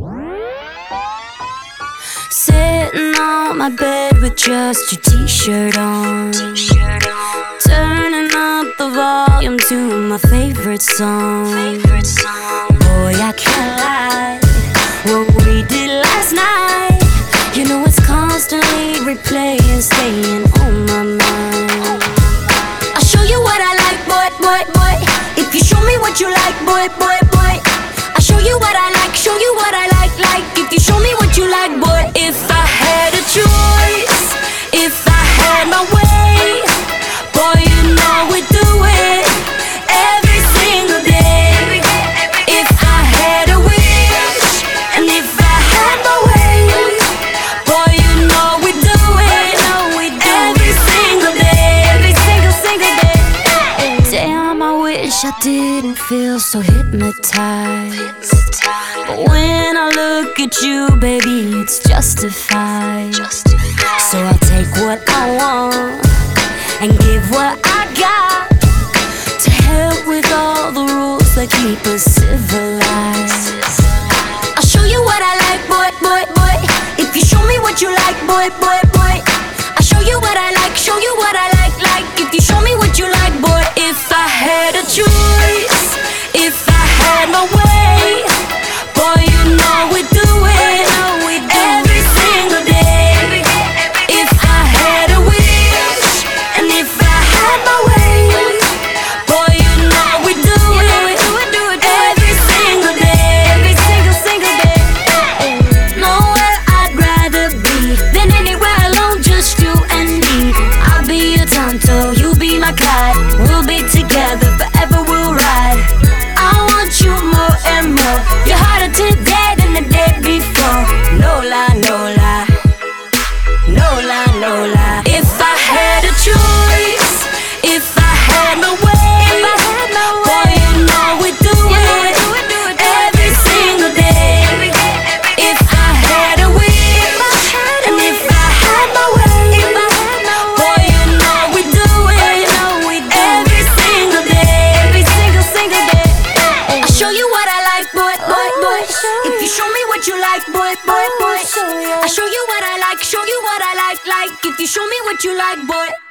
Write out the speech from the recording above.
Sitting on my bed with just your t-shirt on, turning up the volume to my favorite song. Boy, I can't lie, what we did last night, you know it's constantly replaying, staying on my mind. I'll show you what I like, boy, boy, boy. If you show me what you like, boy, boy, boy. I'll show you what I like, show you what I like, like. If you show me what you like, boy. If I had a choice, if I had my way, boy, you know we'd do it every single day. If I had a wish, and if I had my way, boy, you know we'd do it every single day, every single day. Damn, I wish I didn't feel so hypnotized, but when I look at you, baby, it's justified. So I'll take what I want and give what I got, to help with all the rules that keep us civilized. I'll show you what I like, boy, boy, boy. If you show me what you like, boy, boy, boy. I'll show you what I like, show you what I like, like. If you show me what you like, boy. If I had a choice, if I had my way, boy, you know we'd do it every single day. If I had a wish, and if I had my way, boy, you know we'd do it every single day, every single day. Nowhere I'd rather be than anywhere alone, just you and me. I'll be your Tonto, you be my Clyde. We'll be together forever, we'll ride. I want you more and more. You're harder today than the day before. No lie, no lie, no lie, no lie. If I had a choice, if I had my way, boy, you know we'd do it every single day. If I had a wish, and if I had my way, boy, you know we'd do it every single day, every single day. I'll show you what I like, boy, boy, boy. If you show me what you like, boy, boy, boy. I'll show you what I like, show you what I like, like. If you show me what you like, boy.